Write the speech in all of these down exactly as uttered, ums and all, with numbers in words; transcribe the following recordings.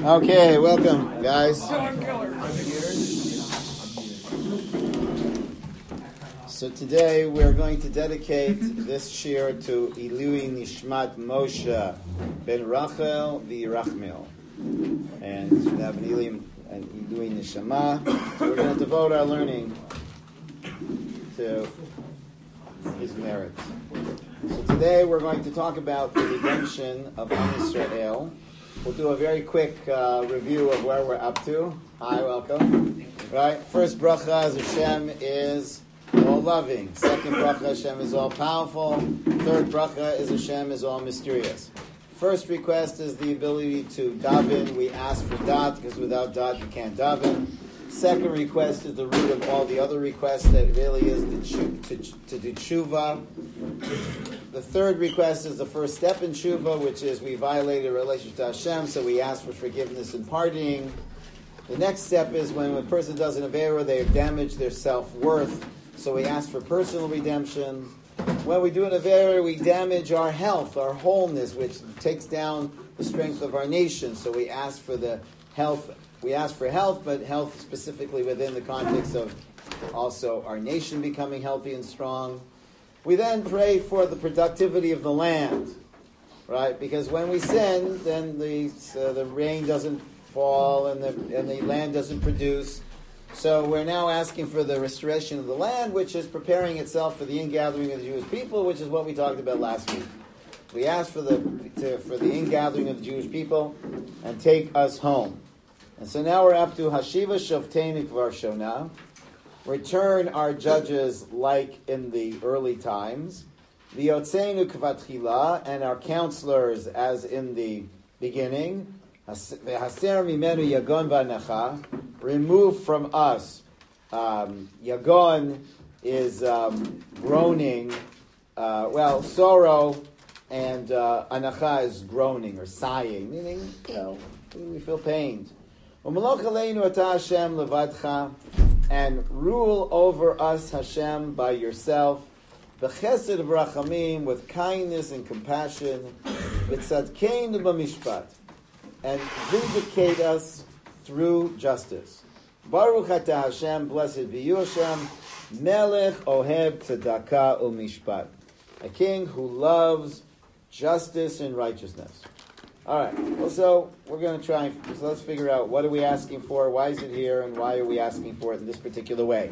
Okay, welcome, guys. So today we're going to dedicate this shir to Ilui Nishmat Moshe ben Rachel v'Yirachmiel, and we have an Ilui and Ilui Nishama. So we're going to devote our learning to his merits. So today we're going to talk about the redemption of Am Yisrael. We'll do a very quick uh, review of where we're up to. Hi, welcome. Right, first bracha is Hashem is all loving. Second bracha, Hashem is all powerful. Third bracha is Hashem is all mysterious. First request is the ability to daven. We ask for dat because without dat you can't daven. Second request is the root of all the other requests that really is to, to, to do tshuva. The third request is the first step in tshuva, which is we violated a relationship to Hashem, so we ask for forgiveness and pardoning. The next step is when a person does an avera, they have damaged their self-worth, so we ask for personal redemption. When we do an avera, we damage our health, our wholeness, which takes down the strength of our nation, so we ask for the health. We ask for health, but health specifically within the context of also our nation becoming healthy and strong. We then pray for the productivity of the land, right? Because when we sin, then the uh, the rain doesn't fall and the and the land doesn't produce. So we're now asking for the restoration of the land, which is preparing itself for the ingathering of the Jewish people, which is what we talked about last week. We ask for the to, for the ingathering of the Jewish people and take us home. And so now we're up to Hashiva Shavteinu Kvar Shona. Return our judges like in the early times. V'yotzeinu kvatchila, and our counselors as in the beginning. V'haser mimenu yagon v'anacha. Remove from us. Um, yagon is um, groaning. Uh, well, sorrow, and uh, anacha is groaning or sighing, meaning, you know, we feel pained. U'malach aleinu ata Hashem levadcha. And rule over us, Hashem, by yourself, b'chesed v'rachamim, with kindness and compassion, v'tzadkeinu b'mishpat, and vindicate us through justice. Baruch atah Hashem, blessed be you, Hashem, melech oheb tzedakah u'mishpat, a king who loves justice and righteousness. All right, well, so we're going to try, so let's figure out what are we asking for, why is it here, and why are we asking for it in this particular way.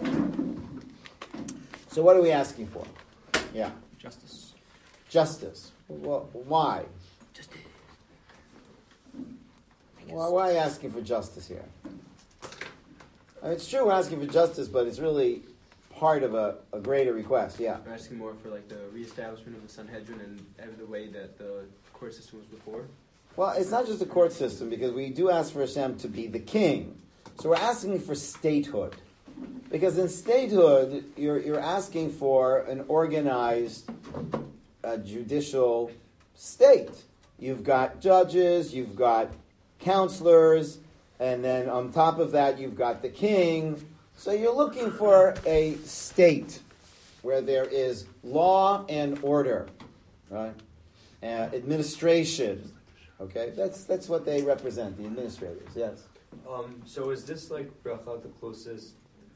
So what are we asking for? Yeah. Justice. Justice. Well, why? Justice. Why, why are you asking for justice here? I mean, it's true we're asking for justice, but it's really part of a, a greater request, yeah. We're asking more for like the reestablishment of the Sanhedrin and the way that the court system was before. Well, it's not just the court system, because we do ask for Hashem to be the king. So we're asking for statehood. Because in statehood, you're, you're asking for an organized uh, judicial state. You've got judges, you've got counselors, and then on top of that, you've got the king. So you're looking for a state where there is law and order, right? Uh, administration. Okay, that's that's what they represent, the administrators. Yes. Um, so is this like bracha the closest?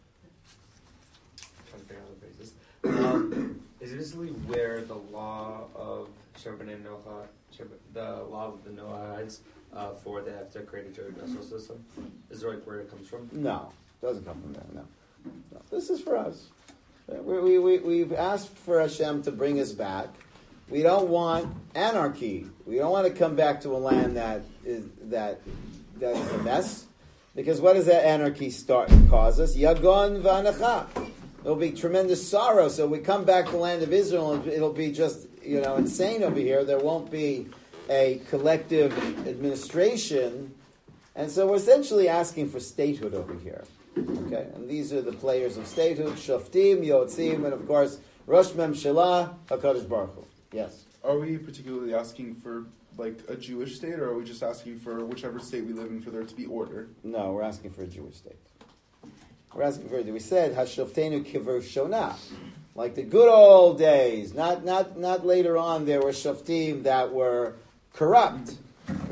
I'm trying to figure out how to phrase this. Um, is it basically where the law of Shem B'nai Noach, the law of the Noahites, uh, for they have to create a judicial system? Is it like where it comes from? No, it doesn't come from there. No, no. This is for us. We we we we've asked for Hashem to bring us back. We don't want anarchy. We don't want to come back to a land that is that that is a mess. Because what does that anarchy start cause us? Yagon v'anacha. There'll be tremendous sorrow. So we come back to the land of Israel, it'll be just, you know, insane over here. There won't be a collective administration. And so we're essentially asking for statehood over here. Okay? And these are the players of statehood, Shoftim, Yotzim, and of course, Rosh Memshelah, HaKadosh Baruch Hu. Yes. Are we particularly asking for like a Jewish state, or are we just asking for whichever state we live in for there to be order? No, we're asking for a Jewish state. We're asking for. We said Hashoftenu Kiver Shona, like the good old days. Not not not later on. There were shoftim that were corrupt. Right?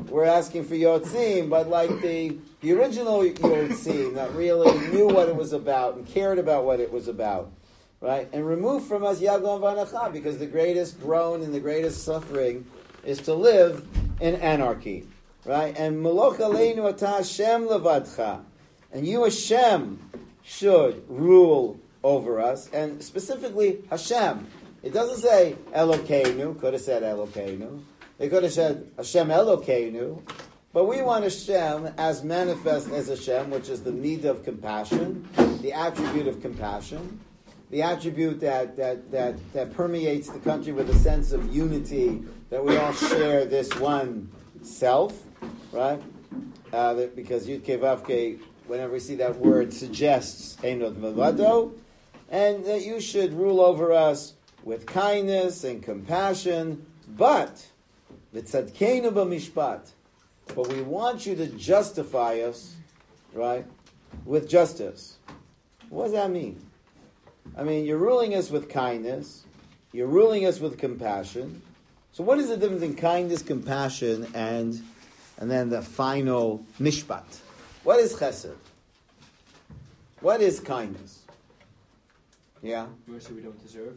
we're asking for Yotzim, but like the, the original Yotzim that really knew what it was about and cared about what it was about, right? And remove from us Yaglon Vanacha, because the greatest groan and the greatest suffering is to live in anarchy, right? And Meloch Aleinu Ata Hashem Levadcha, and you Hashem should rule over us, and specifically Hashem. It doesn't say Elokeinu, could have said Elokeinu. They could have said Hashem Elokeinu, but we want Hashem as manifest as Hashem, which is the need of compassion, the attribute of compassion, the attribute that, that, that, that permeates the country with a sense of unity, that we all share this one self, right? Uh, that, because Yud Kei Vav Kei, whenever we see that word, suggests Einod Mevado, and that you should rule over us with kindness and compassion, but v'tzadkeinu b'mishpat. But we want you to justify us, right, with justice. What does that mean? I mean, you're ruling us with kindness, you're ruling us with compassion. So what is the difference in kindness, compassion, and and then the final mishpat? What is chesed? What is kindness? Yeah? Mercy we don't deserve.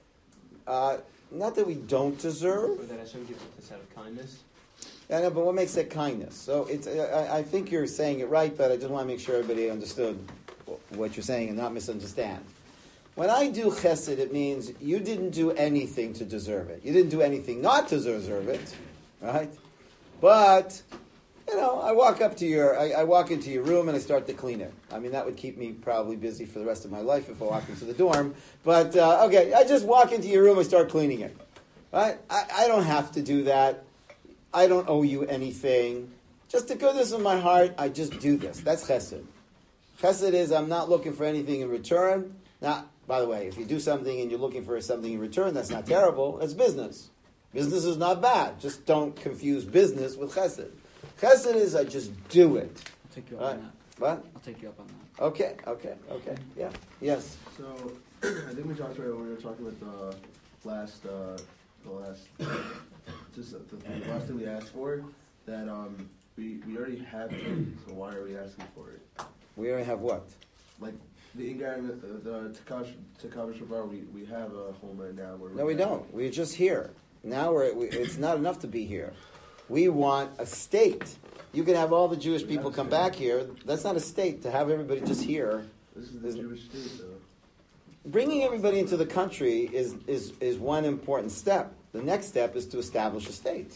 Uh, not that we don't deserve. Or that Hashem gives us out of kindness. I know, but what makes that kindness? So it's. I, I think you're saying it right, but I just want to make sure everybody understood what you're saying and not misunderstand. When I do chesed, it means you didn't do anything to deserve it. You didn't do anything not to deserve it, right? But, you know, I walk up to your, I, I walk into your room and I start to clean it. I mean, that would keep me probably busy for the rest of my life if I walk into the dorm. But, uh, okay, I just walk into your room and start cleaning it, right? I, I don't have to do that. I don't owe you anything. Just to goodness of my heart, I just do this. That's chesed. Chesed is I'm not looking for anything in return. Now, by the way, if you do something and you're looking for something in return, that's not terrible. It's business. Business is not bad. Just don't confuse business with chesed. Chesed is I just do it. I'll take you up Right? on that. What? I'll take you up on that. Okay, okay, okay. Yeah. Yes. So I think we talked about when we were talking with the last, uh, the last, just the, the last thing we asked for. That um, we we already have it, so why are we asking for it? We already have what? Like the Ingar and the, the Takash Takash Shavar, we we have a home right now. Where No, we don't. We're just here. Now we're, we, it's not enough to be here. We want a state. You can have all the Jewish We people have a come state. back here. That's not a state to have everybody just here. This is the Jewish state, though. Bringing everybody into the country is, is, is one important step. The next step is to establish a state.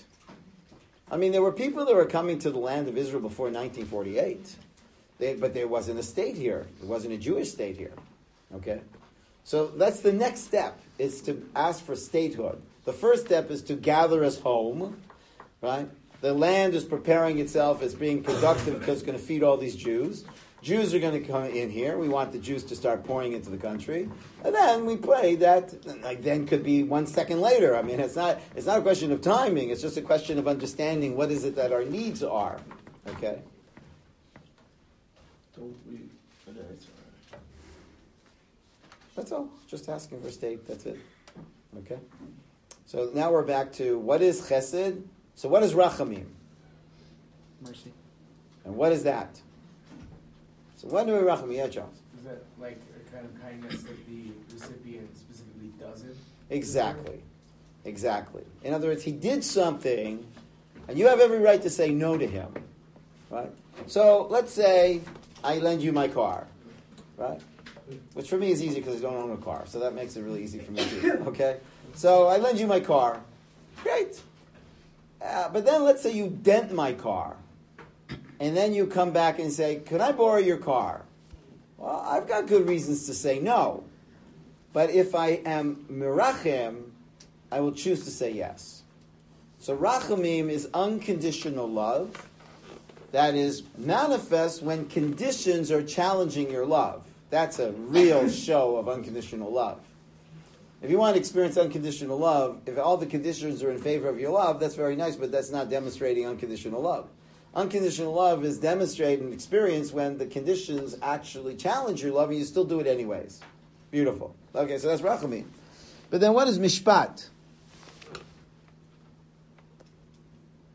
I mean, there were people that were coming to the land of Israel before nineteen forty-eight, they, but there wasn't a state here. There wasn't a Jewish state here. Okay? So that's the next step, is to ask for statehood. The first step is to gather us home, right? The land is preparing itself as being productive because it's going to feed all these Jews. Jews are going to come in here. We want the Jews to start pouring into the country. And then we pray that, like, then could be one second later. I mean, it's not, it's not a question of timing. It's just a question of understanding what is it that our needs are. Okay? Don't we? Okay, it's all right. That's all. Just asking for state. That's it. Okay? So now we're back to what is chesed? So what is rachamim? Mercy. And what is that? So what do we rachamim? Yeah, Charles. Is that like a kind of kindness that the recipient specifically doesn't? Exactly. Exactly. In other words, he did something, and you have every right to say no to him. Right? So let's say I lend you my car. Right? Which for me is easy because I don't own a car. So that makes it really easy for me too. Okay? So I lend you my car. Great. Uh, but then let's say you dent my car. And then you come back and say, can I borrow your car? Well, I've got good reasons to say no. But if I am mirachem, I will choose to say yes. So rachamim is unconditional love that is manifest when conditions are challenging your love. That's a real show of unconditional love. If you want to experience unconditional love, if all the conditions are in favor of your love, that's very nice, but that's not demonstrating unconditional love. Unconditional love is demonstrated and experienced when the conditions actually challenge your love and you still do it anyways. Beautiful. Okay, so that's rachamim. But then what is mishpat?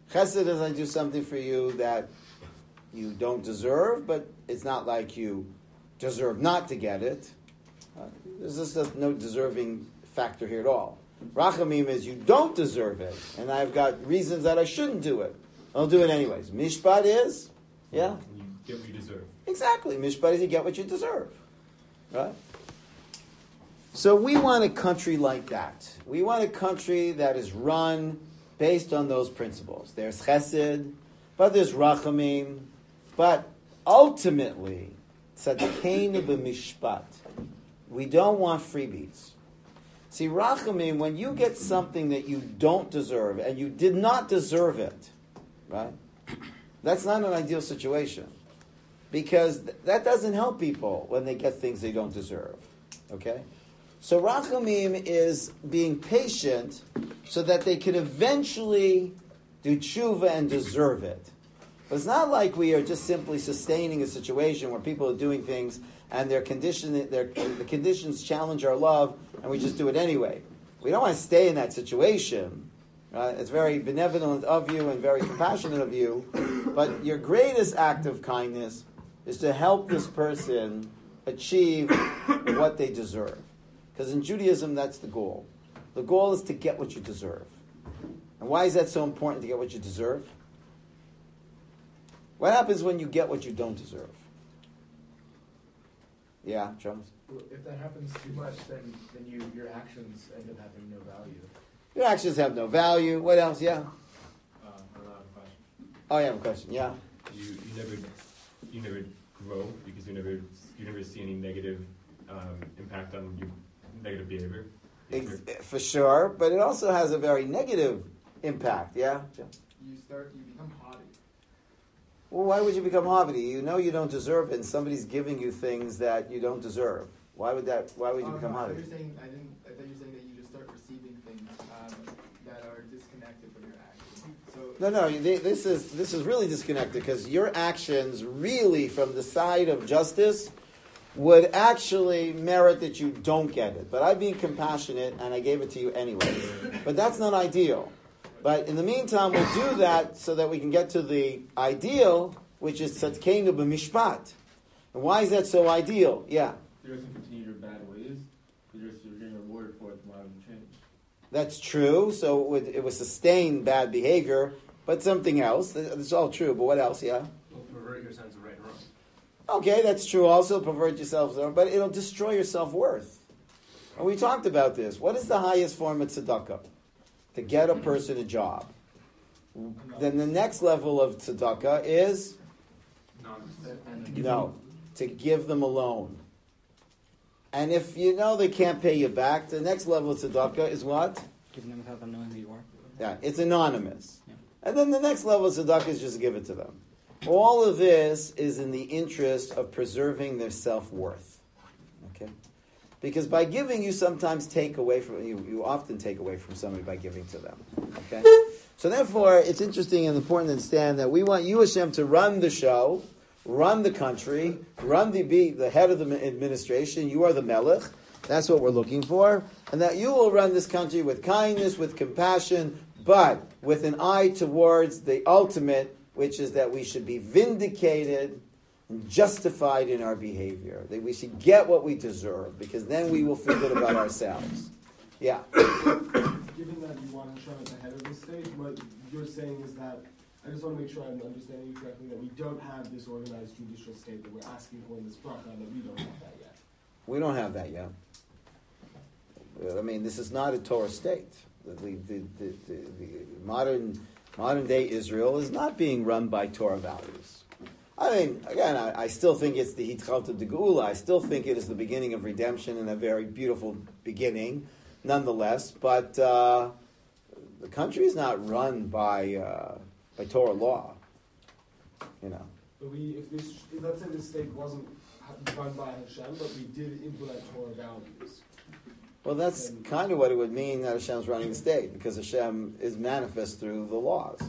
Chesed is I do something for you that you don't deserve, but it's not like you deserve not to get it. Uh, there's just a no deserving factor here at all. Rachamim is you don't deserve it, and I've got reasons that I shouldn't do it. I'll do it anyways. Mishpat is, yeah, You get what you deserve. exactly. Mishpat is you get what you deserve, right? So we want a country like that. We want a country that is run based on those principles. There's chesed, but there's rachamim, but ultimately, tzadkeinu b'mishpat. We don't want freebies. See, rachamim, when you get something that you don't deserve, and you did not deserve it, right? That's not an ideal situation. Because th- that doesn't help people when they get things they don't deserve. Okay? So rachamim is being patient so that they can eventually do tshuva and deserve it. But it's not like we are just simply sustaining a situation where people are doing things and their condition, their, the conditions challenge our love, and we just do it anyway. We don't want to stay in that situation. Right? It's very benevolent of you and very compassionate of you, but your greatest act of kindness is to help this person achieve what they deserve. Because in Judaism, that's the goal. The goal is to get what you deserve. And why is that so important to get what you deserve? What happens when you get what you don't deserve? Yeah, Charles? Well, if that happens too much, then, then you, your actions end up having no value. Your actions have no value. What else? Yeah? Uh, I have a question. Oh, you have a question. Yeah? You, you never you never grow because you never you never see any negative um, impact on your negative behavior. Ex- for sure. But it also has a very negative impact. Yeah? You start, you become haughty. Well, why would you become haughty? You know you don't deserve it, and somebody's giving you things that you don't deserve. Why would that? Why would you Oh, become no, I thought haughty? you're saying, I didn't, I thought you were saying that you just start receiving things um, that are disconnected from your actions. So No, no. th- This is this is really disconnected because your actions, really, from the side of justice, would actually merit that you don't get it. But I'm being compassionate, and I gave it to you anyway. But that's not ideal. But in the meantime, we'll do that so that we can get to the ideal, which is tzadkeinu b'mishpat. And why is that so ideal? Yeah, You doesn't continue your bad ways, because you're, you're getting rewarded for it tomorrow and change. that's true. So it would, it would sustain bad behavior, but something else. It's all true, but what else? Yeah. Well, pervert your sense of right and wrong. Okay, that's true. Also, pervert yourself, but it'll destroy your self-worth. And we talked about this. What is the highest form of tzedakah? To get a person a job. Then the next level of tzedakah is no, to give them a loan. And if you know they can't pay you back, the next level of tzedakah is what? Giving them without them knowing who you are. Yeah, it's anonymous. Yeah. And then the next level of tzedakah is just give it to them. All of this is in the interest of preserving their self-worth. Okay? Because by giving, you sometimes take away from, you, you often take away from somebody by giving to them. Okay? So therefore, it's interesting and important to understand that we want you, Hashem, to run the show, run the country, run the, be the head of the administration. You are the melech. That's what we're looking for. And that you will run this country with kindness, with compassion, but with an eye towards the ultimate, which is that we should be vindicated and justified in our behavior. That we should get what we deserve, because then we will feel good about ourselves. Yeah. Given that you want to show at the head of the state, what you're saying is that, I just want to make sure I'm understanding you correctly, that we don't have this organized judicial state that we're asking for in this bracha, that we don't have that yet. We don't have that yet. I mean, this is not a Torah state. The, the, the, the, the modern modern day Israel is not being run by Torah values. I mean, again, I, I still think it's the Hitchalta de Geula. I still think it is the beginning of redemption, and a very beautiful beginning, nonetheless. But uh, the country is not run by uh, by Torah law. You know. But we, if this, if let's say the state wasn't run by Hashem, but we did implement Torah values. Well, that's kind of what it would mean that Hashem's running the state, because Hashem is manifest through the laws.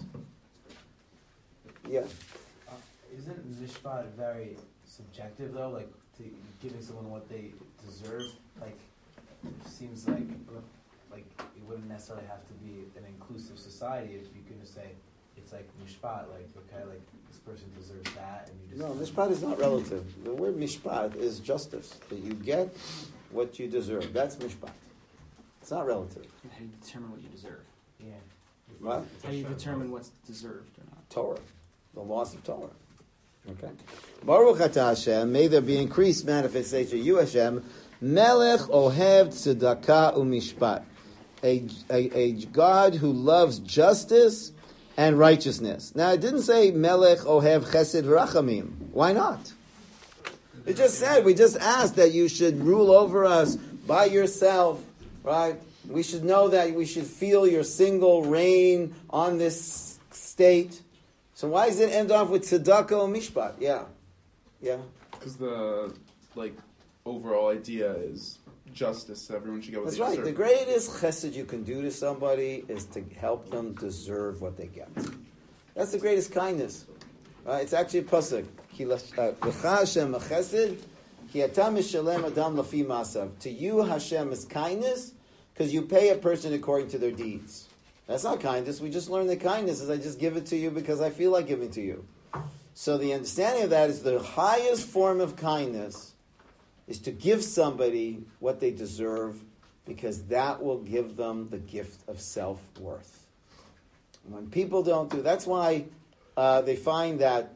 Yeah. Uh, isn't mishpat very subjective though? Like to giving someone what they deserve, like seems like like it wouldn't necessarily have to be an inclusive society if you're going to say it's like mishpat, like okay, like this person deserves that, and you just No, mishpat is not relative. The word mishpat is justice. That you get what you deserve. That's mishpat. It's not relative. How do you determine what you deserve? yeah. What? How do you determine what's deserved or not? Torah. The laws of Torah. Okay. Baruch atah Hashem, may there be increased manifestation of you, Hashem. Melech ohev tzedakah umishpat. A, a, a God who loves justice and righteousness. Now, it didn't say Melech ohev chesed v'rachamim. Why not? It just said, we just asked that you should rule over us by yourself, right? We should know that we should feel your single reign on this state. So why does it end off with tzedakah and mishpat? Yeah. Yeah. Because the like overall idea is justice. Everyone should get what That's they right. deserve. The greatest chesed you can do to somebody is to help them deserve what they get. That's the greatest kindness. Right? It's actually a pasuk. Ki l'cha Hashem chesed, ki ata mishalem adam lafi masav. To you, Hashem is kindness because you pay a person according to their deeds. That's not kindness. We just learned that kindness is I just give it to you because I feel like giving to you. So the understanding of that is the highest form of kindness is to give somebody what they deserve because that will give them the gift of self-worth. When people don't do, that's why uh, they find that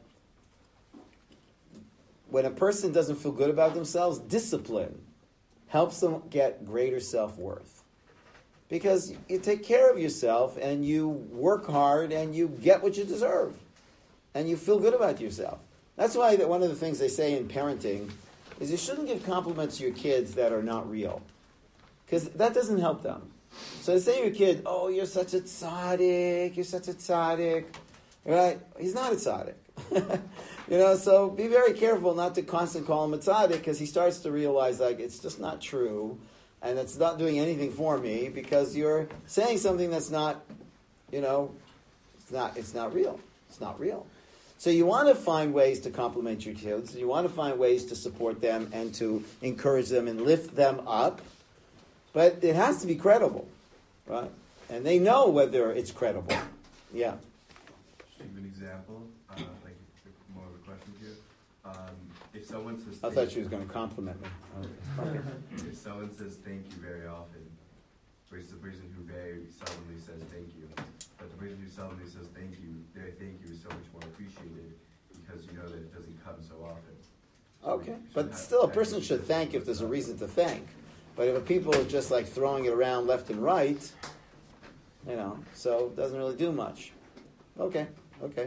when a person doesn't feel good about themselves, discipline helps them get greater self-worth. Because you take care of yourself and you work hard and you get what you deserve. And you feel good about yourself. That's why that one of the things they say in parenting is you shouldn't give compliments to your kids that are not real. Because that doesn't help them. So they say to your kid, oh, you're such a tzaddik, you're such a tzaddik. Right? He's not a tzaddik. You know, so be very careful not to constantly call him a tzaddik because he starts to realize like it's just not true. And it's not doing anything for me because you're saying something that's not, you know, it's not, it's not real. It's not real. So you want to find ways to compliment your kids. You want to find ways to support them and to encourage them and lift them up. But it has to be credible, right? And they know whether it's credible. Yeah. Just give an example, uh, like more of a question to you. Um, if someone says, I thought she was going to compliment me. Okay. If someone says thank you very often, versus the person who very seldomly says thank you, but the person who seldomly says thank you, their thank you is so much more appreciated because you know that it doesn't come so often. Okay, but still, a person should thank if there's a reason to thank. But if people are just like throwing it around left and right, you know, so it doesn't really do much. Okay, okay.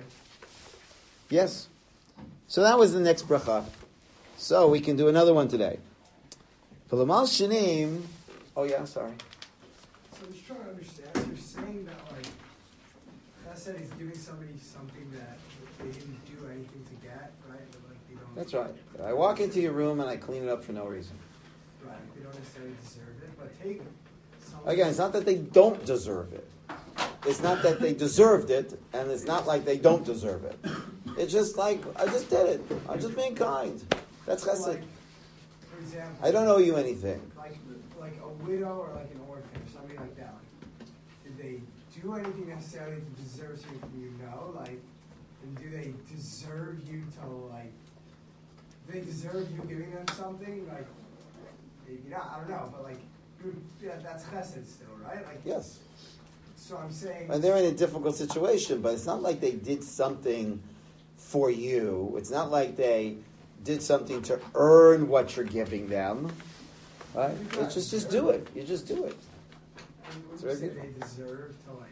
Yes. So that was the next bracha. So we can do another one today. For Lamal Shanim, oh yeah, sorry. So I'm just trying to understand. You're saying that like Chesed is giving somebody something that they didn't do anything to get, right? But, like, they don't. That's right. I walk into your room and I clean it up for no reason. Right. They don't necessarily deserve it, but take something. Again, it's not that they don't deserve it. It's not that they deserved it, and it's not like they don't deserve it. It's just like, I just did it. I'm just being kind. That's chesed. Like, for example, I don't owe you anything. Like, like a widow or like an orphan or somebody like that. Like, did they do anything necessarily to deserve something from you? No. Like, and do they deserve you to like? Do they deserve you giving them something? Like, maybe not. I don't know. But like, you, yeah, that's chesed still, right? Like, Yes. So I'm saying. And they're in a difficult situation, but it's not like they did something for you. It's not like they did something to earn what you're giving them. Right? It's just, just do it. You just do it. Would you say they deserve to like?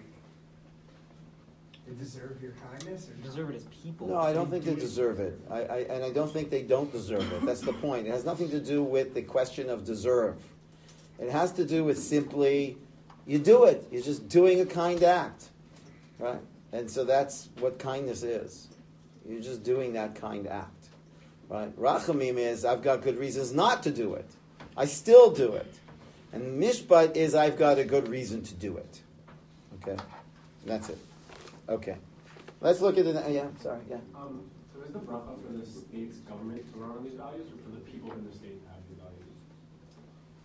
They deserve your kindness, or deserve it as people? No, I don't think they deserve it. I, I, and I don't think they don't deserve it. That's the point. It has nothing to do with the question of deserve. It has to do with simply, you do it. You're just doing a kind act. Right? And so that's what kindness is. You're just doing that kind act. Right? Rachamim is, I've got good reasons not to do it. I still do it. And mishpat is, I've got a good reason to do it. Okay? That's it. Okay. Let's look at the, yeah, sorry, yeah. Um, so is the bracha for the state's government to run on these values, or for the people in the state to have these values?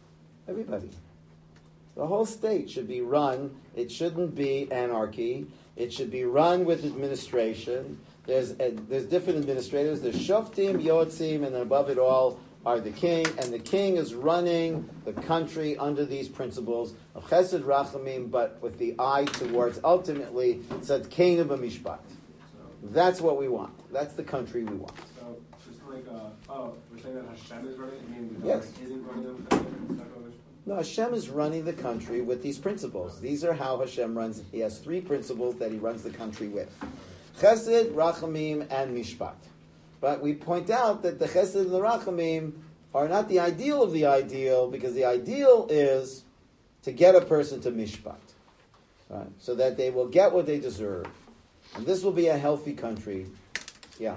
Everybody. The whole state should be run. It shouldn't be anarchy. It should be run with administration. There's uh, there's different administrators. There's shoftim, yotzim, and then above it all are the king. And the king is running the country under these principles of chesed rachamim, but with the eye towards ultimately tzadkeinu b'mishpat. That's what we want. That's the country we want. So, just like, uh, oh, we're saying that Hashem is running it? You mean the Yes. government isn't running the country? No, Hashem is running the country with these principles. These are how Hashem runs. He has three principles that he runs the country with. Chesed, Rachamim, and Mishpat. But we point out that the Chesed and the Rachamim are not the ideal of the ideal, because the ideal is to get a person to Mishpat. Right? So that they will get what they deserve. And this will be a healthy country. Yeah.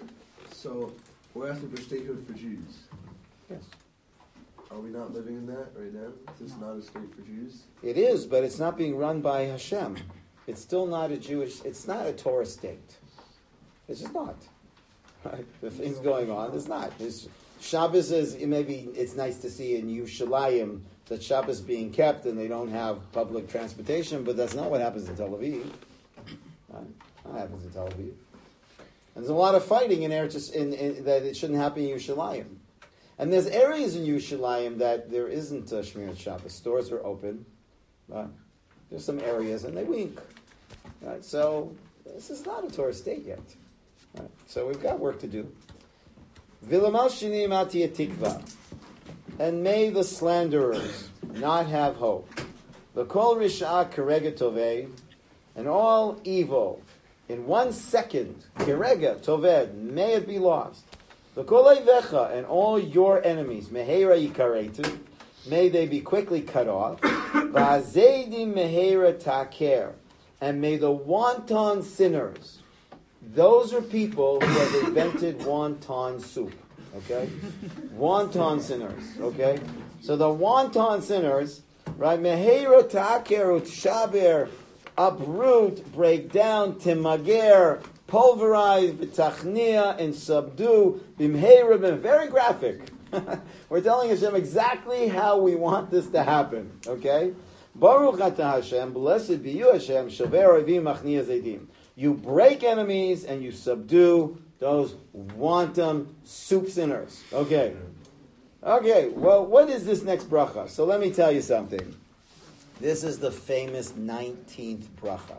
So, we're asking for statehood for Jews. Yes. Are we not living in that right now? Is this not a state for Jews? It is, but it's not being run by Hashem. It's still not a Jewish, it's not a Torah state. It's just not. Right? The things going on, it's not. It's, Shabbos is, maybe it's nice to see in Yerushalayim that Shabbos is being kept and they don't have public transportation, but that's not what happens in Tel Aviv. Right? That happens in Tel Aviv. And there's a lot of fighting in Eretz, in, in, that it shouldn't happen in Yerushalayim. And there's areas in Yerushalayim that there isn't uh, Shmirat Shabbos. Stores are open. Right? There's some areas, and they wink. Right? So this is not a Torah state yet. Right? So we've got work to do. Vilamal shinim ati tikva, and may the slanderers not have hope. V'kol risha kerega tovei, and all evil in one second, kerega toved, may it be lost. V'kol eivecha, and all your enemies, meheira yikaretu, may they be quickly cut off. V'azedim meheira taker, and may the wanton sinners. Those are people who have invented wonton soup, okay? Wonton sinners, okay? So the wonton sinners, right? Meheira ta'aker u'tshaber, uproot, break down, timager, pulverize, v'tachnia, and subdue, bimheira, bim, very graphic. We're telling Hashem exactly how we want this to happen, okay? Baruch atah Hashem, blessed be you Hashem, shaver ovim machnia zedim. You break enemies and you subdue those wanton soup sinners. Okay. Okay, well, what is this next bracha? So let me tell you something. This is the famous nineteenth bracha.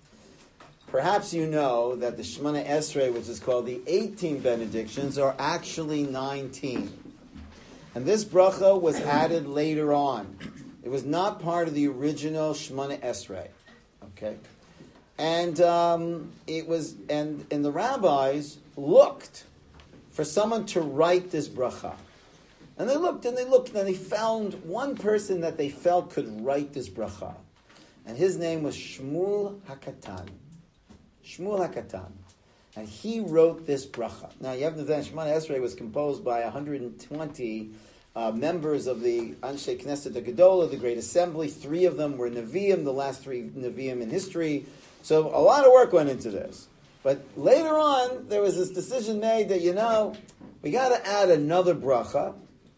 Perhaps you know that the Shemona Esrei, which is called the eighteen benedictions, are actually nineteen. And this bracha was added later on. It was not part of the original Shemona Esrei. Okay? And um, it was, and, and the rabbis looked for someone to write this bracha. And they looked and they looked and they found one person that they felt could write this bracha. And his name was Shmuel HaKatan. Shmuel HaKatan. And he wrote this bracha. Now you have to understand, Shemona Esrei was composed by one hundred twenty uh, members of the Anshe Knesset HaGedolah, the Great Assembly. Three of them were Nevi'im, the last three Nevi'im in history. So a lot of work went into this. But later on, there was this decision made that, you know, we got to add another bracha,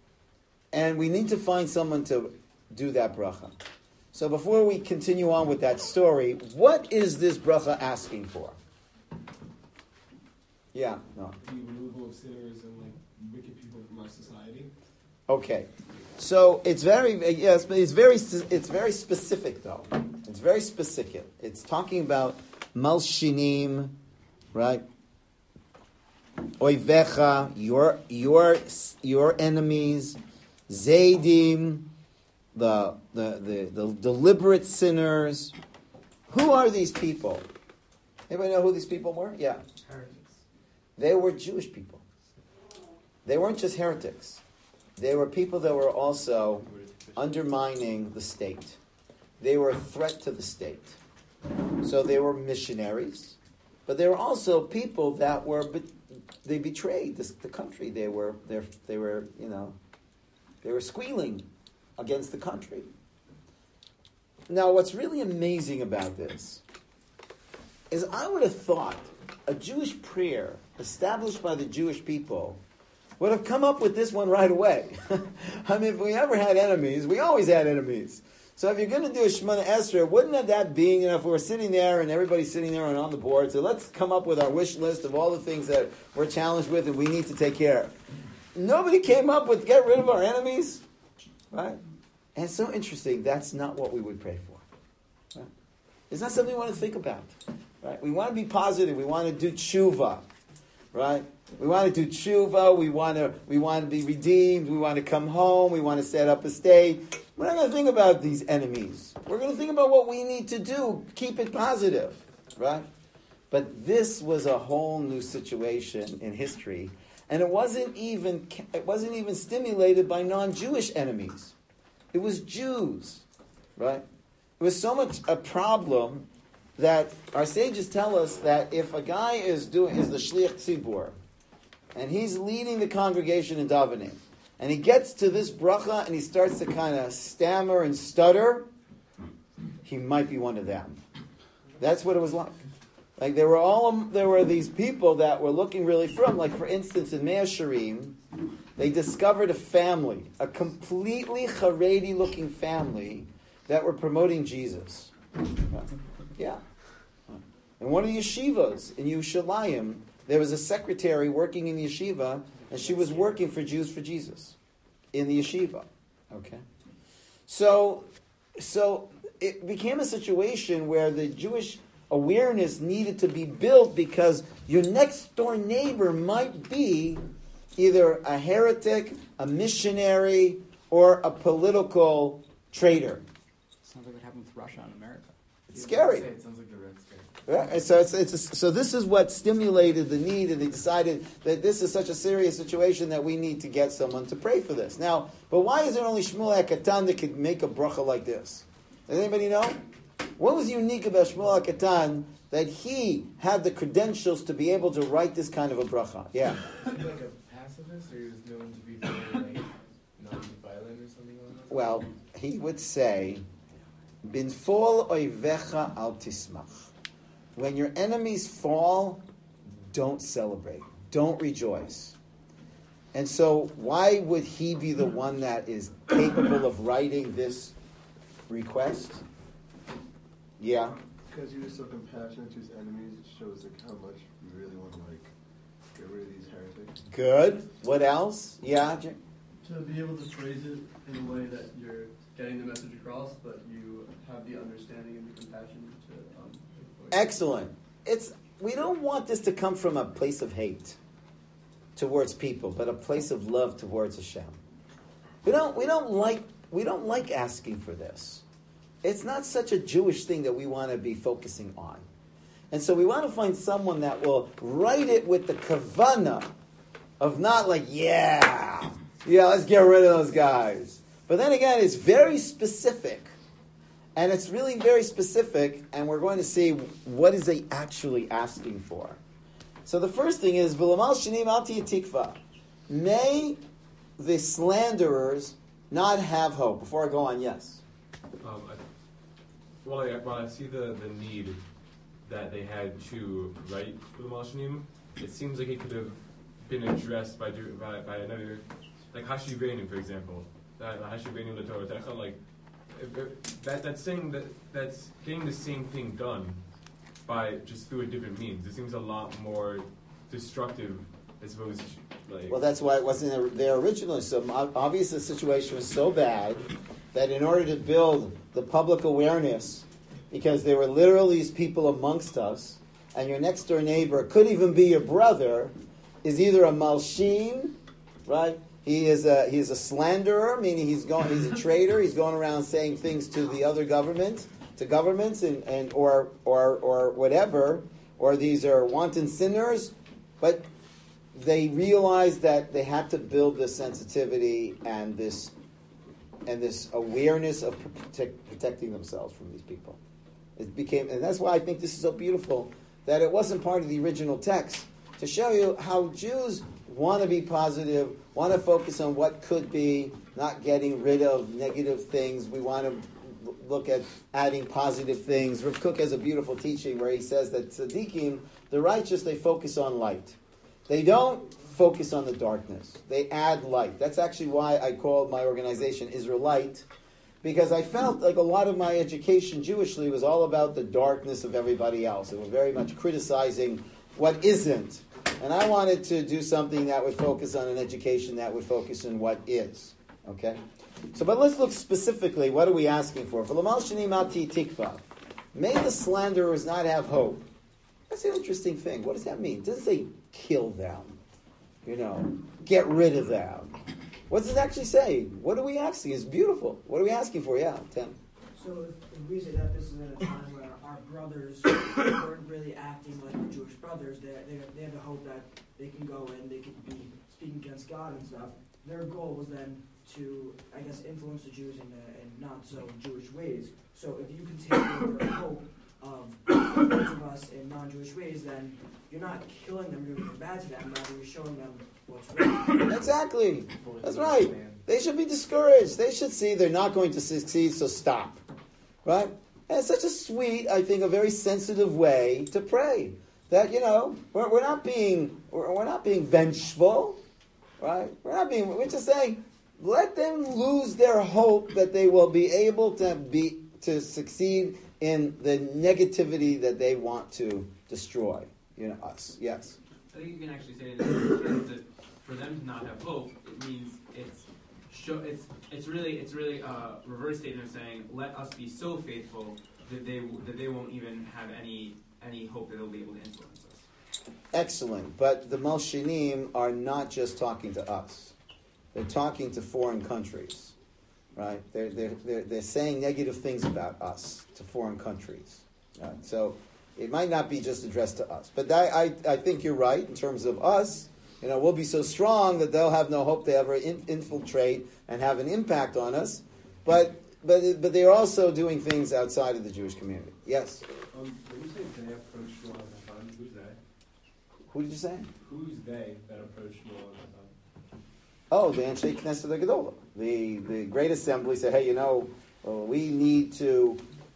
and we need to find someone to do that bracha. So before we continue on with that story, what is this bracha asking for? Yeah, no. The removal of sinners and like wicked people from our society. Okay. So it's very yes, but it's very it's very specific though. It's very specific. It's talking about malshinim, right? Oivecha, your your your enemies, zaydim, the, the the the deliberate sinners. Who are these people? Anybody know who these people were? Yeah. Heretics. They were Jewish people. They weren't just heretics. They were people that were also undermining the state. They were a threat to the state. So they were missionaries, but they were also people that were they betrayed this, the country. They were they they were you know they were squealing against the country. Now, what's really amazing about this is I would have thought a Jewish prayer established by the Jewish people would have come up with this one right away. I mean, if we ever had enemies, we always had enemies. So if you're going to do a Shemona Esrei, wouldn't that being enough? We're sitting there and everybody's sitting there and on the board. So let's come up with our wish list of all the things that we're challenged with and we need to take care of. Nobody came up with get rid of our enemies, right? And it's so interesting. That's not what we would pray for. Right? It's not something we want to think about. Right? We want to be positive. We want to do tshuva. Right? We want to do tshuva. We want to we want to be redeemed. We want to come home. We want to set up a state. We're not going to think about these enemies. We're going to think about what we need to do. Keep it positive. Right? But this was a whole new situation in history. And it wasn't even it wasn't even stimulated by non-Jewish enemies. It was Jews, right? It was so much a problem that our sages tell us that if a guy is doing is the shliach tzibur, and he's leading the congregation in davening, and he gets to this bracha and he starts to kind of stammer and stutter, he might be one of them. That's what it was like. Like there were all there were these people that were looking really from, like for instance in Mea Shearim, they discovered a family, a completely Haredi looking family that were promoting Jesus. Yeah. In one of the yeshivas in Yerushalayim, there was a secretary working in the yeshiva, and she was working for Jews for Jesus in the yeshiva. Okay. So, so it became a situation where the Jewish awareness needed to be built because your next door neighbor might be either a heretic, a missionary, or a political traitor. Sounds like what happened with Russia and America. It's scary. It sounds like the Red Scare. Yeah, and so it's, it's a, so this is what stimulated the need, and they decided that this is such a serious situation that we need to get someone to pray for this. Now, but why is there only Shmuel HaKatan that could make a bracha like this? Does anybody know? What was unique about Shmuel HaKatan that he had the credentials to be able to write this kind of a bracha? Yeah. Is he like a pacifist, or he was known to be very like non-violent or something like that? Well, he would say, "Binfol oivecha al tismach." When your enemies fall, don't celebrate, don't rejoice. And so, why would he be the one that is capable of writing this request? Yeah. Because he was so compassionate to his enemies, it shows like how much we really want to like get rid of these heretics. Good. What else? Yeah. Jim? To be able to phrase it in a way that you're getting the message across, but you have the understanding and the compassion to. Um, Excellent. It's we don't want this to come from a place of hate towards people, but a place of love towards Hashem. We don't. We don't like. We don't like asking for this. It's not such a Jewish thing that we want to be focusing on. And so we want to find someone that will write it with the kavanah of not like, yeah, yeah, let's get rid of those guys. But then again, it's very specific. And it's really very specific, and we're going to see what is they actually asking for. So the first thing is, V'lamal shanim al tiyeh tikva. May the slanderers not have hope. Before I go on, yes. Um, I, well, I, well, I see the, the need that they had to write for the Malshanim. It seems like it could have been addressed by by, by another, like Hashivenu, for example. Hashivenu l'Torah, like if, if, that that's saying that that's getting the same thing done by just through a different means. It seems a lot more destructive as opposed to like. Well, that's why it wasn't there originally. So obviously the situation was so bad that in order to build the public awareness, because there were literally these people amongst us, and your next door neighbor could even be your brother, is either a malshin, right? He is a he is a slanderer, meaning he's going he's a traitor. He's going around saying things to the other government, to governments, and, and or or or whatever. Or these are wanton sinners, but they realized that they had to build this sensitivity and this and this awareness of protect, protecting themselves from these people. It became, and that's why I think this is so beautiful that it wasn't part of the original text, to show you how Jews want to be positive, want to focus on what could be, not getting rid of negative things. We want to look at adding positive things. Rav Kook has a beautiful teaching where he says that tzaddikim, the righteous, they focus on light. They don't focus on the darkness. They add light. That's actually why I called my organization Israelite, because I felt like a lot of my education Jewishly was all about the darkness of everybody else. It was very much criticizing what isn't. And I wanted to do something that would focus on an education that would focus on what is. Okay? So, but let's look specifically, what are we asking for? V'lamal sheni mati tikva. May the slanderers not have hope. That's an interesting thing. What does that mean? It doesn't say kill them. You know, get rid of them. What does it actually say? What are we asking? It's beautiful. What are we asking for? Yeah, Tim. So if, if we say that this is at a time where our brothers weren't really acting like our Jewish brothers, they, they, they had the hope that they can go in, they could be speaking against God and stuff. Their goal was then to, I guess, influence the Jews in, uh, in not so Jewish ways. So if you can take their hope of influencing us in non-Jewish ways, then you're not killing them, you're doing bad to them, rather you're showing them what's right. Exactly. That's right. They should be discouraged. They should see they're not going to succeed, so stop. Right? And it's such a sweet, I think, a very sensitive way to pray. That, you know, we're, we're not being we're, we're not being vengeful, right? We're not being. We're just saying, let them lose their hope that they will be able to be to succeed in the negativity that they want to destroy. You know, us. Yes. I think you can actually say that for them to not have hope, it means it's show it's it's really it's really a reverse statement of saying, let us be so faithful that they that they won't even have any any hope that they'll be able to influence us. Excellent. But the Malshinim are not just talking to us. They're talking to foreign countries. Right? They're, they're, they're, they're saying negative things about us to foreign countries. Right? So it might not be just addressed to us. But I, I, I think you're right in terms of us. You know, we'll be so strong that they'll have no hope to ever in, infiltrate and have an impact on us. But but but they're also doing things outside of the Jewish community. Yes? Um, when you say they approached Shmuel and Nathan, who's they? Who did you say? Who's they that approached Shmuel and Nathan? Oh, the Anshe Knesset Gedolah. The the Great Assembly said, hey, you know, well, we need to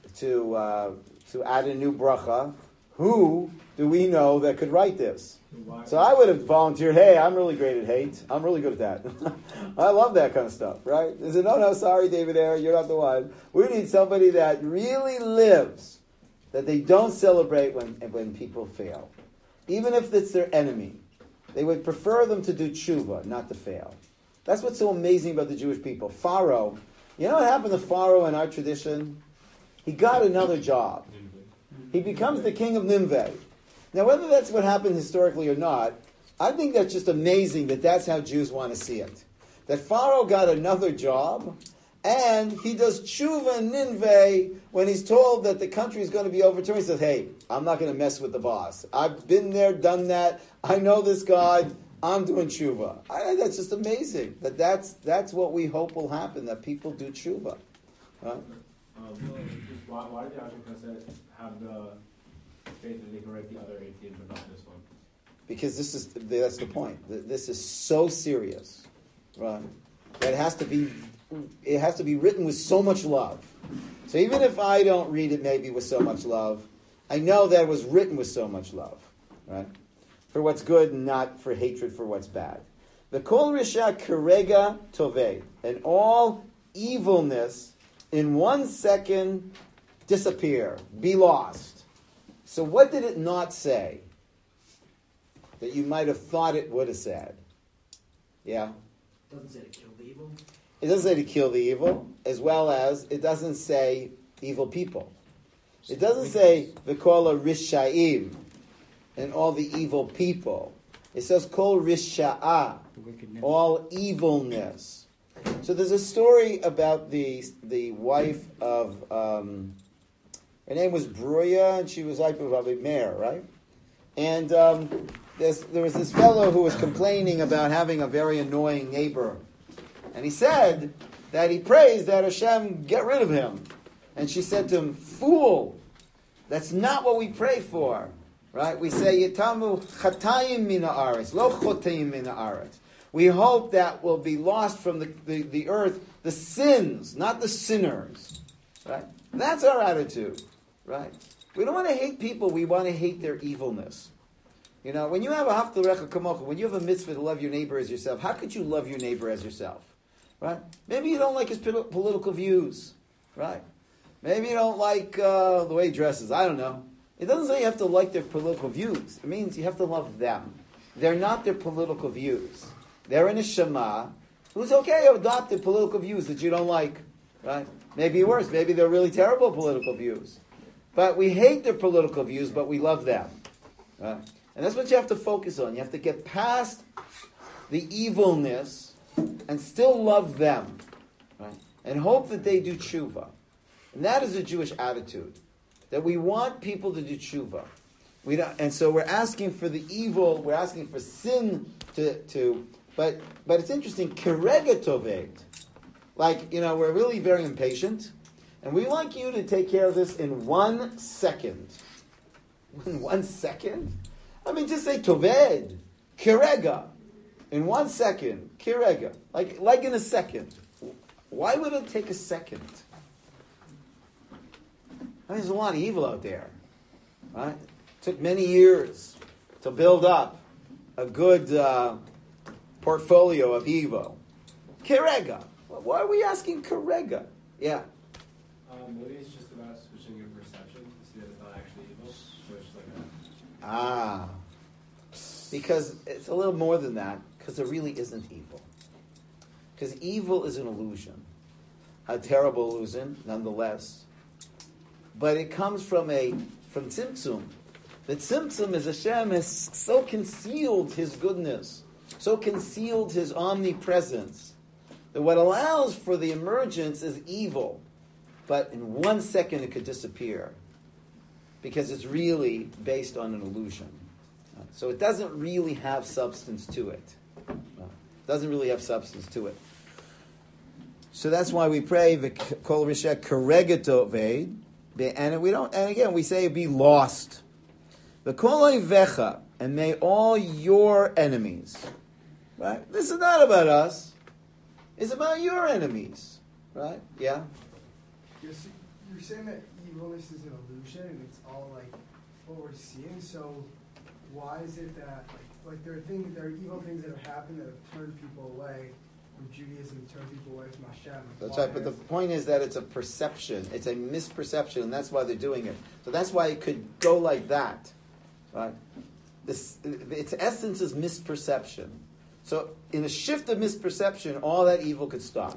to uh, to add a new bracha. Who do we know that could write this? So I would have volunteered, hey, I'm really great at hate. I'm really good at that. I love that kind of stuff, right? They said, no, no, sorry, David Ayer, you're not the one. We need somebody that really lives, that they don't celebrate when when people fail. Even if it's their enemy. They would prefer them to do tshuva, not to fail. That's what's so amazing about the Jewish people. Pharaoh, you know what happened to Pharaoh in our tradition? He got another job. He becomes the king of Nineveh. Now, whether that's what happened historically or not, I think that's just amazing that that's how Jews want to see it. That Pharaoh got another job, and he does tshuva in Nineveh when he's told that the country is going to be overturned. He says, hey, I'm not going to mess with the boss. I've been there, done that. I know this God. I'm doing tshuva. I think that's just amazing. That that's, that's what we hope will happen, that people do tshuva. Right? Um, just why, why did the Anshe Knesset have the faith that they can write the other eighteen but not this one? Because this is that's the point. This is so serious, right? That it has to be it has to be written with so much love. So even if I don't read it maybe with so much love, I know that it was written with so much love, right? For what's good and not for hatred for what's bad. The kol risha kerega tovei, and all evilness in one second disappear, be lost. So what did it not say that you might have thought it would have said? Yeah? It doesn't say to kill the evil. It doesn't say to kill the evil, as well as it doesn't say evil people. It doesn't say v'kol rishaim and all the evil people. It says kol risha'a, all evilness. So there's a story about the the wife of um, her name was Bruya, and she was wife of Rabbi Meir, right? And um, there was this fellow who was complaining about having a very annoying neighbor. And he said that he prays that Hashem get rid of him. And she said to him, fool, that's not what we pray for. Right? We say, Yitamu chatayim mina aretz, lo chotayim mina aretz. We hope that will be lost from the, the, the earth the sins, not the sinners. Right? That's our attitude. Right? We don't want to hate people, we want to hate their evilness. You know, when you have a haftarecha kamocha, when you have a mitzvah to love your neighbor as yourself, how could you love your neighbor as yourself? right? Maybe you don't like his pol- political views, right? Maybe you don't like uh, the way he dresses. I don't know. It doesn't say you have to like their political views. It means you have to love them. They're not their political views. They're in a Shema who's okay to adopt the political views that you don't like, right? Maybe worse. Maybe they're really terrible political views. But we hate their political views, but we love them. Right? And that's what you have to focus on. You have to get past the evilness and still love them. Right? And hope that they do tshuva. And that is a Jewish attitude. That we want people to do tshuva. We don't, and so we're asking for the evil, we're asking for sin to, to but but it's interesting, kerega toved. Like, you know, we're really very impatient. And we like you to take care of this in one second. In one second? I mean, just say toved, kerega. In one second, kerega. Like, like in a second. Why would it take a second? I mean, there's a lot of evil out there. Right? It took many years to build up a good uh, portfolio of evil. Kerega. Why are we asking kerega? Yeah. Um, maybe it's just about switching your perception to see that it's not actually evil. So it's just like a... Ah. Because it's a little more than that, because it really isn't evil. Because evil is an illusion. A terrible illusion, nonetheless. But it comes from a from Tzimtzum. The Tzimtzum is Hashem has so concealed His goodness, so concealed His omnipresence, that what allows for the emergence is evil. But in one second it could disappear. Because it's really based on an illusion. So it doesn't really have substance to it. It doesn't really have substance to it. So that's why we pray the kol rishek keregeto veid. And we don't. And again, we say be lost. The kol oivecha, and may all your enemies. Right? This is not about us. It's about your enemies. Right? Yeah. You're, s- you're saying that evilness is an illusion, and it's all like what we're seeing. So why is it that like like there are things, there are evil things that have happened that have turned people away from Judaism, turned people away from Hashem? That's Why right, but the is- point is that it's a perception. It's a misperception, and that's why they're doing it. So that's why it could go like that, right? This, its essence is misperception. So in a shift of misperception, all that evil could stop.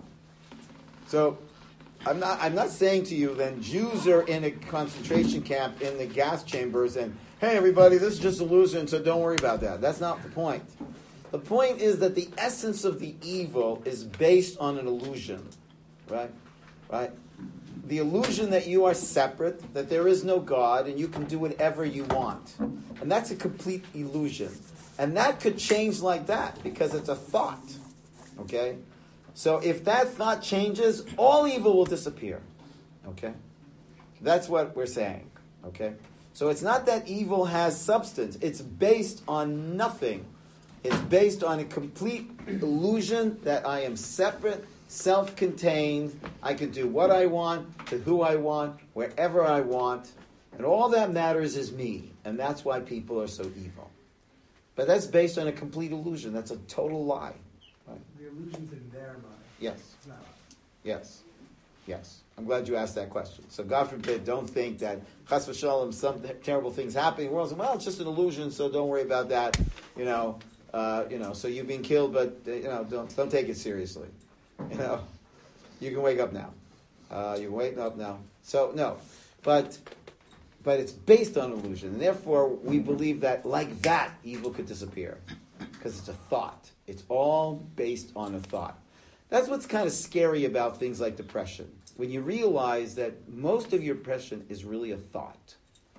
So I'm not, I'm not saying to you then Jews are in a concentration camp in the gas chambers and, hey, everybody, this is just illusion, so don't worry about that. That's not the point. The point is that the essence of the evil is based on an illusion, right? Right? The illusion that you are separate, that there is no God, and you can do whatever you want. And that's a complete illusion. And that could change like that, because it's a thought, okay? So if that thought changes, all evil will disappear, okay? That's what we're saying, okay? So it's not that evil has substance. It's based on nothing. It's based on a complete illusion that I am separate, self-contained. I can do what I want, to who I want, wherever I want. And all that matters is me. And that's why people are so evil. But that's based on a complete illusion. That's a total lie. Right? The illusion's in their mind. Yes. It's not us. Yes. Yes. I'm glad you asked that question. So God forbid, don't think that chas v'shalom, some terrible things happening in the world. Well, it's just an illusion, so don't worry about that. You know, uh, you know. So you've been killed, but uh, you know, don't don't take it seriously. You know, you can wake up now. Uh, you can wake up now. So no, but but it's based on illusion, and therefore we believe that like that evil could disappear because it's a thought. It's all based on a thought. That's what's kind of scary about things like depression. When you realize that most of your depression is really a thought.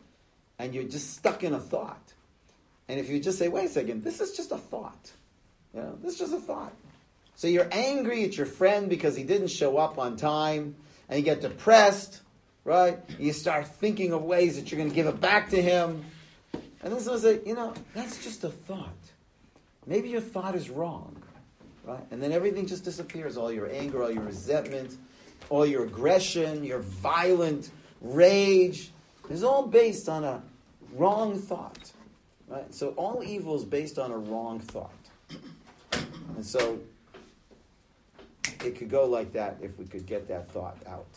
And you're just stuck in a thought. And if you just say, wait a second, this is just a thought. You know, this is just a thought. So you're angry at your friend because he didn't show up on time. And you get depressed, right? You start thinking of ways that you're going to give it back to him. And then someone say, you know, that's just a thought. Maybe your thought is wrong. Right? And then everything just disappears. All your anger, all your resentment, all your aggression, your violent rage is all based on a wrong thought. Right? So all evil is based on a wrong thought. And so it could go like that if we could get that thought out.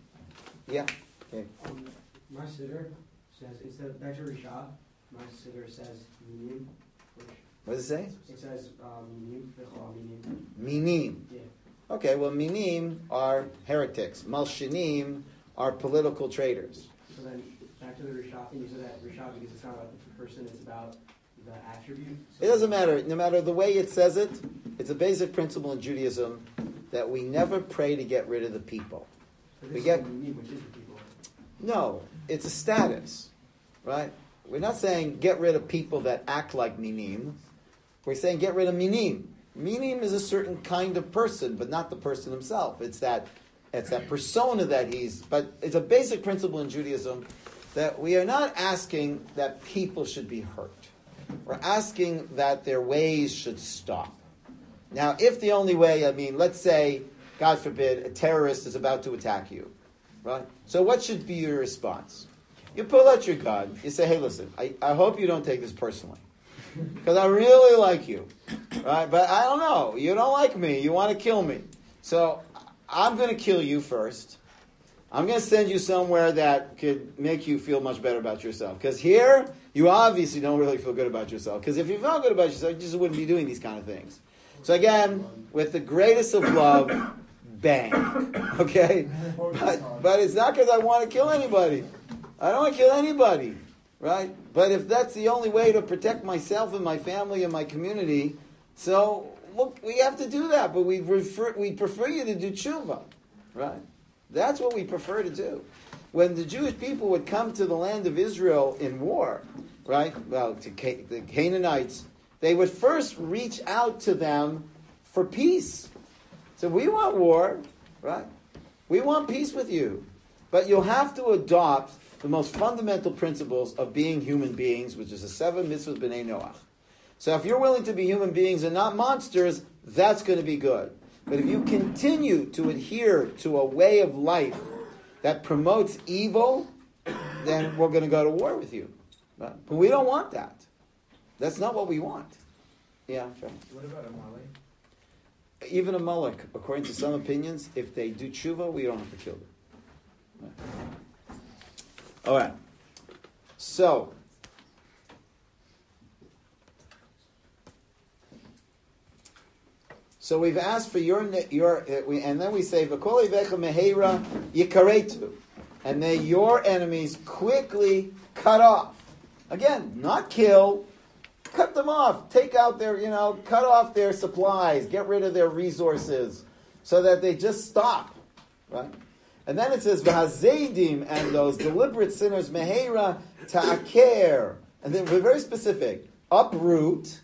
Yeah. Okay. Um, my siddur says instead of back to Rishah, my siddur says minim. What does it say? It says um, minim. Minim. Minim. Yeah. Okay, well, minim are heretics. Malshinim are political traitors. So then, back to the Rishah thing, you said that Rishah, because it's not about the person, it's about the attribute. So It doesn't matter. No matter the way it says it, it's a basic principle in Judaism that we never pray to get rid of the people. So We this get is minim, which is the people. no. It's a status, right? We're not saying get rid of people that act like minim. We're saying get rid of minim. Minim is a certain kind of person, but not the person himself. It's that it's that persona that he's. But it's a basic principle in Judaism that we are not asking that people should be hurt. We're asking that their ways should stop. Now, if the only way, I mean, let's say, God forbid, a terrorist is about to attack you, right? So what should be your response? You pull out your gun. You say, hey, listen, I, I hope you don't take this personally. Because I really like you, right? But I don't know. You don't like me. You want to kill me. So I'm going to kill you first. I'm going to send you somewhere that could make you feel much better about yourself. Because here, you obviously don't really feel good about yourself. Because if you felt good about yourself, you just wouldn't be doing these kind of things. So again, with the greatest of love, bang. Okay? But, but it's not because I want to kill anybody. I don't want to kill anybody. Right? But if that's the only way to protect myself and my family and my community, so look, we have to do that. But we prefer we prefer you to do tshuva, right? That's what we prefer to do. When the Jewish people would come to the land of Israel in war, right? Well, to Ca- the Canaanites, they would first reach out to them for peace. So we want war, right? We want peace with you, but you'll have to adopt the most fundamental principles of being human beings, which is the seven mitzvahs b'nei Noach. So if you're willing to be human beings and not monsters, that's going to be good. But if you continue to adhere to a way of life that promotes evil, then we're going to go to war with you. But, but we don't want that. That's not what we want. Yeah, sure. What about Amalek? Even a Amalek, according to some opinions, if they do tshuva, we don't have to kill them. Right. All right. So, so we've asked for your your, uh, we, and then we say v'kol ivecha mehera yikaretu, and may your enemies quickly cut off. Again, not kill, cut them off. Take out their, you know, cut off their supplies, get rid of their resources, so that they just stop, right? And then it says, V'hazedim, and those deliberate sinners, Mehera ta'aker. And then we're very specific. Uproot,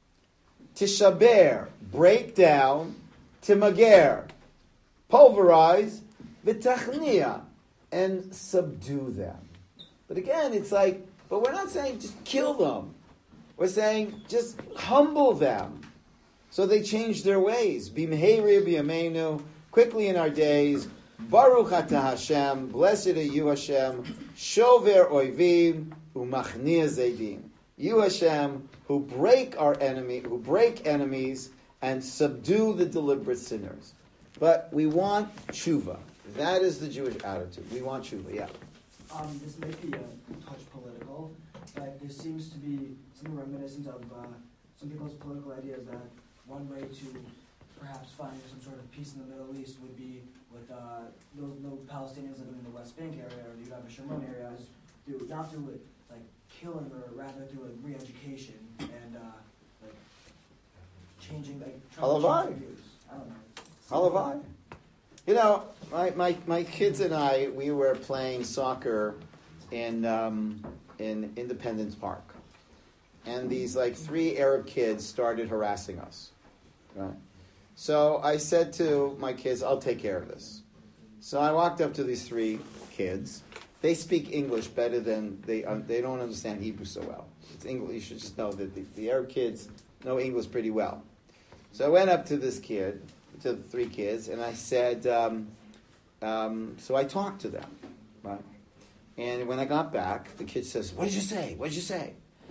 tishaber, break down, timager, pulverize, v'tachnia, and subdue them. But again, it's like, but we're not saying just kill them. We're saying just humble them. So they change their ways. B'meheri b'yameinu, quickly in our days, Baruch atah Hashem, blessed are you Hashem, shover oivim umachnia zedim. You Hashem, who break our enemy, who break enemies and subdue the deliberate sinners. But we want tshuva. That is the Jewish attitude. We want tshuva. Yeah. Um, this may be a touch political, but there seems to be something reminiscent of uh, some people's political ideas that one way to perhaps find some sort of peace in the Middle East would be with uh, those no Palestinians living in the West Bank area or the Yudav Shimon area, is do not through it like killing, or rather through a re-education and uh, like changing like. Halavai. I don't know. Halavai. You know, my, my my kids and I, we were playing soccer in um, in Independence Park, and these like three Arab kids started harassing us, right? So I said to my kids, I'll take care of this. So I walked up to these three kids. They speak English better than they um, they don't understand Hebrew so well. It's English. You should just know that the, the Arab kids know English pretty well. So I went up to this kid, to the three kids, and I said, um, um, so I talked to them, right? And when I got back, the kid says, what did you say? What did you say?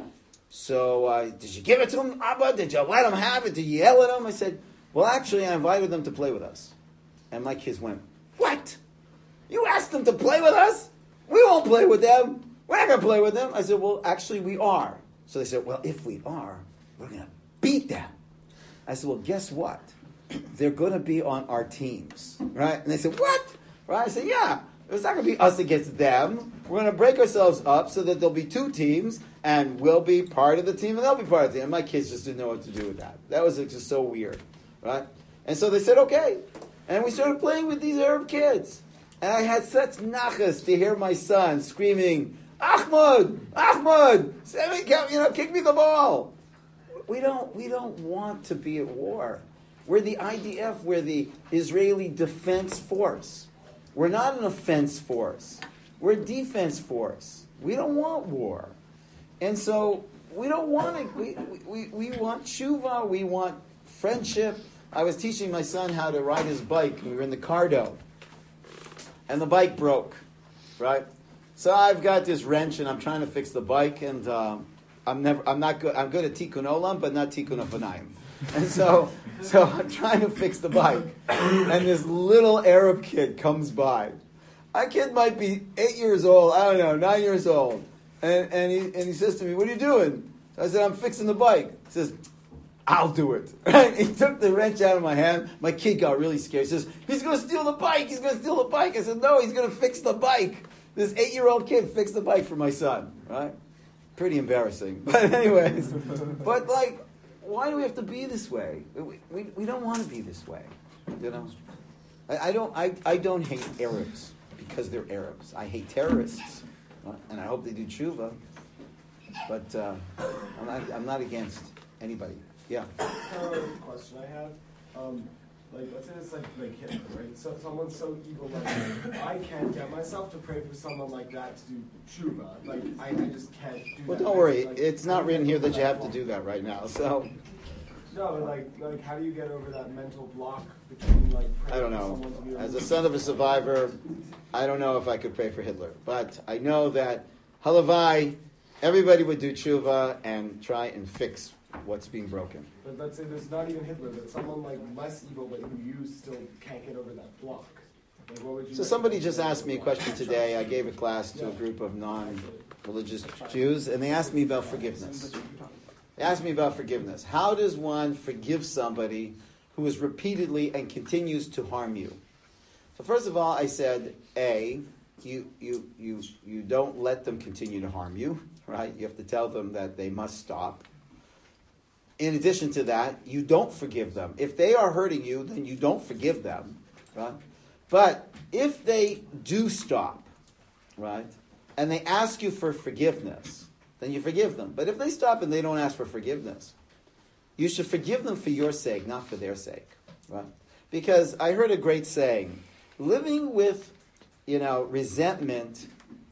So uh, did you give it to him, Abba? Did you let him have it? Did you yell at him? I said, well, actually, I invited them to play with us. And my kids went, what? You asked them to play with us? We won't play with them. We're not going to play with them. I said, well, actually, we are. So they said, well, if we are, we're going to beat them. I said, well, guess what? They're going to be on our teams, right? And they said, what? Right? I said, yeah. It's not going to be us against them. We're going to break ourselves up so that there'll be two teams, and we'll be part of the team, and they'll be part of the team. And my kids just didn't know what to do with that. That was just so weird, right? And so they said, okay. And we started playing with these Arab kids. And I had such nachas to hear my son screaming, Ahmad, Ahmad, you know, kick me the ball. We don't, we don't want to be at war. We're the I D F, we're the Israeli Defense Force. We're not an offense force. We're a defense force. We don't want war. And so we don't want it. We, we, we want tshuva. We want friendship. I was teaching my son how to ride his bike. We were in the Cardo. And the bike broke, right? So I've got this wrench and I'm trying to fix the bike. And um, I'm never, I'm not good. I'm good at tikkun olam, but not tikkun ofanayim. And so, so I'm trying to fix the bike, and this little Arab kid comes by. That kid might be eight years old, I don't know, nine years old, and and he and he says to me, "What are you doing?" So I said, "I'm fixing the bike." He says, "I'll do it." Right? He took the wrench out of my hand. My kid got really scared. He says, "He's going to steal the bike. He's going to steal the bike." I said, "No, he's going to fix the bike." This eight-year-old kid fixed the bike for my son. Right? Pretty embarrassing, but anyways, but like. Why do we have to be this way? We, we, we don't want to be this way, you know. I, I don't I, I don't hate Arabs because they're Arabs. I hate terrorists, uh, and I hope they do tshuva. But uh, I'm not I'm not against anybody. Yeah. Uh, question I have, um, like let's say it's like like Hitler, right? So someone's so evil, like I can't get myself to pray for someone like that to do tshuva. Like I, I just can't do well, that. don't worry. Like, it's not written here that you have to do that right now. So. No, but like, like, how do you get over that mental block between like? I don't know. As a son of a survivor, I don't know if I could pray for Hitler, but I know that halavai, everybody would do tshuva and try and fix what's being broken. But let's say there's not even Hitler, but someone like less evil, but who you still can't get over that block. Like, what would you? So somebody just asked me a question today. I gave a class to a group of non-religious Jews, and they asked me about forgiveness. They asked me about forgiveness. How does one forgive somebody who is repeatedly and continues to harm you? So first of all, I said, A, you you you you don't let them continue to harm you, right? You have to tell them that they must stop. In addition to that, you don't forgive them. If they are hurting you, then you don't forgive them, right? But if they do stop, right, and they ask you for forgiveness, then you forgive them. But if they stop and they don't ask for forgiveness, you should forgive them for your sake, not for their sake, right? Because I heard a great saying, living with, you know, resentment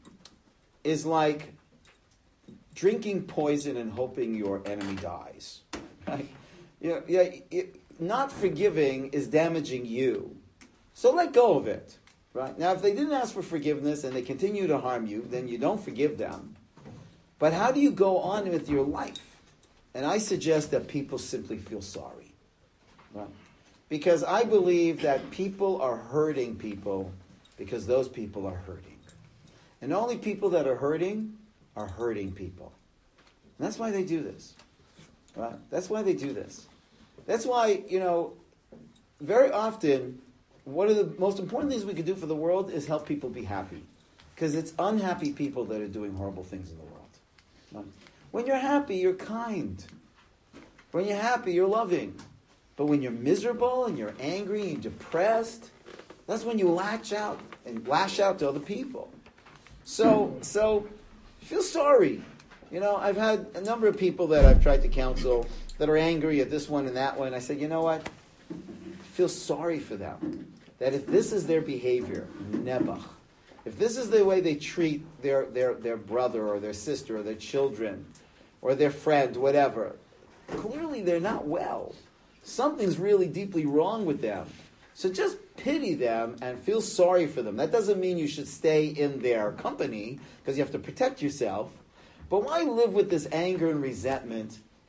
is like drinking poison and hoping your enemy dies, right? Yeah, yeah, it, not forgiving is damaging you. So let go of it, right? Now, if they didn't ask for forgiveness and they continue to harm you, then you don't forgive them. But how do you go on with your life? And I suggest that people simply feel sorry. Right? Because I believe that people are hurting people because those people are hurting. And only people that are hurting are hurting people. And that's why they do this. Right? That's why they do this. That's why, you know, very often, one of the most important things we can do for the world is help people be happy. Because it's unhappy people that are doing horrible things in the world. When you're happy, you're kind. When you're happy, you're loving. But when you're miserable and you're angry and depressed, that's when you lash out and lash out to other people. So, so feel sorry. You know, I've had a number of people that I've tried to counsel that are angry at this one and that one. I said, you know what? Feel sorry for them. That if this is their behavior, nebuch, if this is the way they treat their, their, their brother or their sister or their children or their friend, whatever, clearly they're not well. Something's really deeply wrong with them. So just pity them and feel sorry for them. That doesn't mean you should stay in their company because you have to protect yourself. But why live with this anger and resentment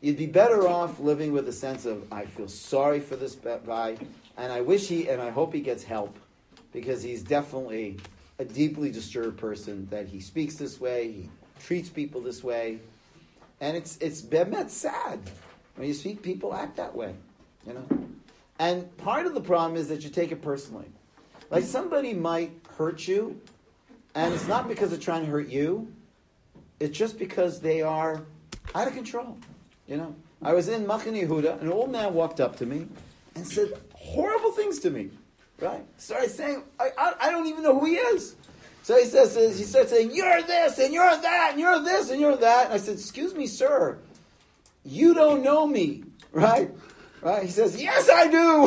you'd be better off living with a sense of, I feel sorry for this guy, and I wish he, and I hope he gets help, because he's definitely a deeply disturbed person, that he speaks this way, he treats people this way, and it's it's bemet sad when you see people act that way, you know. And part of the problem is that you take it personally. Like somebody might hurt you, and it's not because they're trying to hurt you, it's just because they are out of control, you know. I was in Machane Yehuda, an old man walked up to me and said horrible things to me, right? Started saying, I, I, I don't even know who he is. So he says, he starts saying, you're this, and you're that, and you're this, and you're that. And I said, excuse me, sir, you don't know me, right? Right? He says, yes, I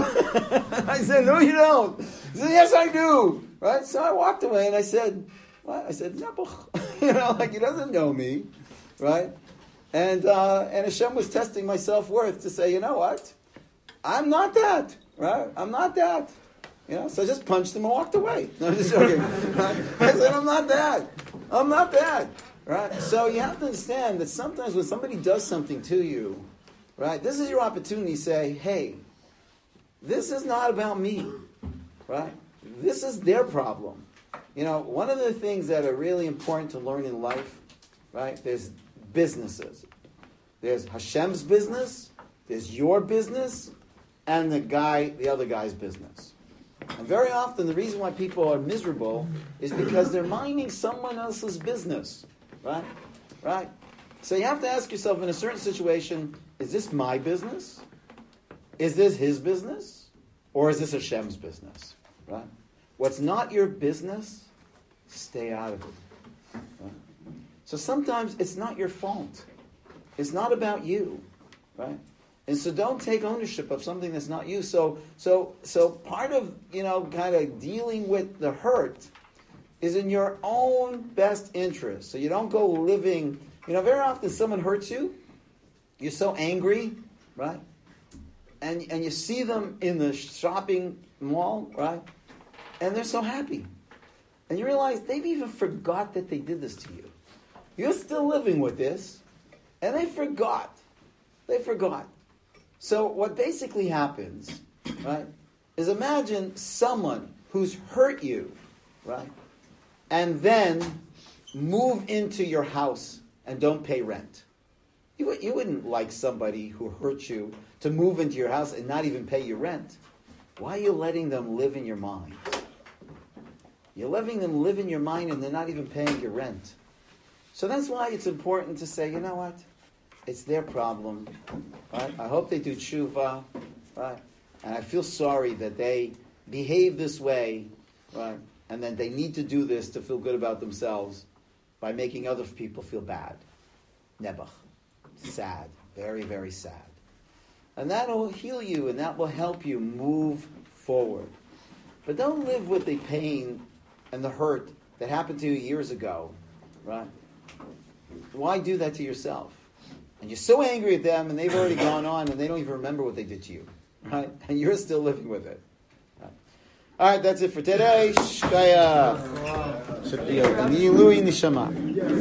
do. I said, no, you don't. He said, yes, I do. Right? So I walked away and I said, what? I said, Nebuch. You know, like he doesn't know me, right? And uh, and Hashem was testing my self-worth to say, you know what? I'm not that, right? I'm not that. You know, so I just punched him and walked away. No, I'm just joking. Right? I said, I'm not that. I'm not that. Right? So you have to understand that sometimes when somebody does something to you, right, this is your opportunity to say, hey, this is not about me. Right? This is their problem. You know, one of the things that are really important to learn in life, right, there's businesses. There's Hashem's business, there's your business, and the guy, the other guy's business. And very often the reason why people are miserable is because they're minding someone else's business. Right? Right? So you have to ask yourself in a certain situation, is this my business? Is this his business? Or is this Hashem's business? Right? What's not your business, stay out of it. Right? So sometimes it's not your fault. It's not about you. Right? And so don't take ownership of something that's not you. So so so part of, you know, kind of dealing with the hurt is in your own best interest. So you don't go living, you know, very often someone hurts you, you're so angry, right? And and you see them in the shopping mall, right? And they're so happy. And you realize they've even forgot that they did this to you. You're still living with this, and they forgot. They forgot. So what basically happens, right, is imagine someone who's hurt you, right, and then move into your house and don't pay rent. You, you wouldn't like somebody who hurt you to move into your house and not even pay your rent. Why are you letting them live in your mind? You're letting them live in your mind and they're not even paying your rent. So that's why it's important to say, you know what? It's their problem. Right? I hope they do tshuva. Right? And I feel sorry that they behave this way. Right? And then they need to do this to feel good about themselves by making other people feel bad. Nebuch. Sad. Very, very sad. And that will heal you and that will help you move forward. But don't live with the pain and the hurt that happened to you years ago. Right? Why do that to yourself? And you're so angry at them and they've already gone on and they don't even remember what they did to you. Right? And you're still living with it. All right, that's it for today. Shkaya. Louis Nishama.